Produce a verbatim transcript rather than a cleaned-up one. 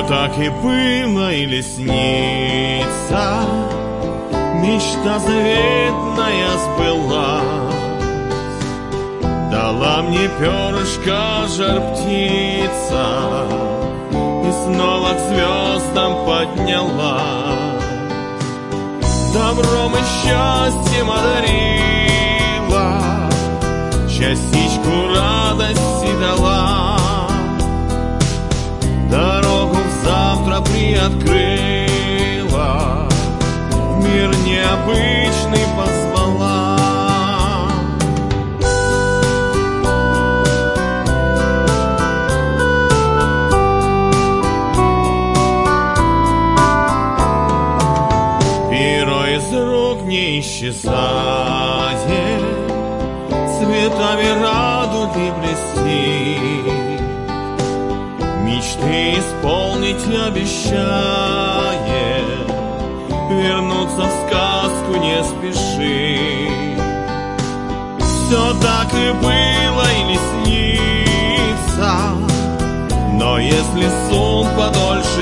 так и было или снится, мечта заветная сбылась. Дала мне перышко жар-птица и снова к звездам поднялась. Добром и счастьем одарила, частичку радости дала. Дорогу в завтра приоткрыла, в мир необычный позвала. Перо из рук не исчезает, цветами радуги блестит. Мечты исполнить обещает, вернуться в сказку не спеши. Все так и было или снится, но если сон подольше